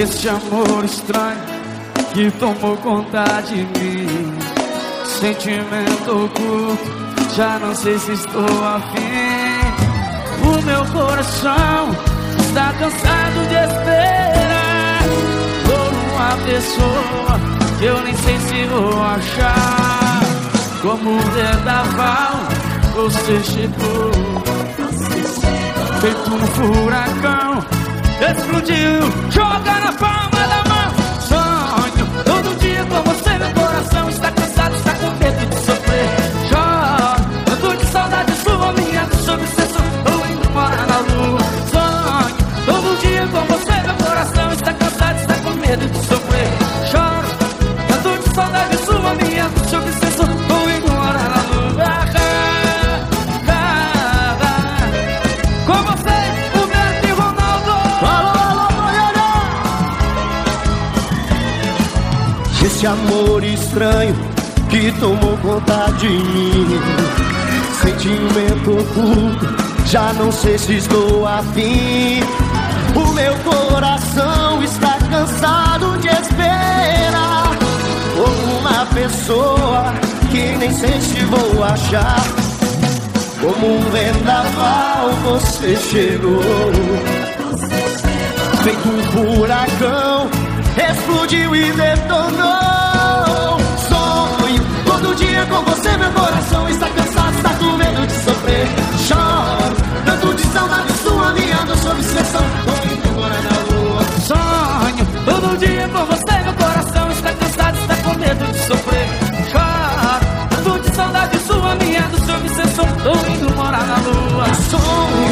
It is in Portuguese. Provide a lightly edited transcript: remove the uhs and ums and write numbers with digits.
Esse amor estranho que tomou conta de mim, sentimento oculto, já não sei se estou afim. O meu coração está cansado de esperar por uma pessoa que eu nem sei se vou achar. Como um vendaval, você chegou, feito um furacão, explodiu, joga na palma da mão. Sonho todo dia com você, meu coração está cansado, está com medo de sofrer. Choro, tanto de saudade sua, minha obsessão, tô indo morar na lua. Sonho todo dia com você, meu coração está cansado, está com medo de sofrer. Choro, tanto de saudade sua, minha obsessão, tô indo morar na lua. Com vocês, o Beto e Ronaldo. Esse amor estranho que tomou conta de mim, sentimento oculto, já não sei se estou afim. O meu coração está cansado de esperar por uma pessoa que nem sei se vou achar. Como um vendaval você chegou, feito um furacão, explodiu e detonou. Sonho todo dia com você, meu coração está cansado, está com medo de sofrer. Choro, tanto de saudade sua, minha doce obsessão, tô indo morar na lua. Sonho todo dia com você, meu coração está cansado, está com medo de sofrer. Choro, tanto de saudade sua, minha doce obsessão, tô indo morar na lua. Sonho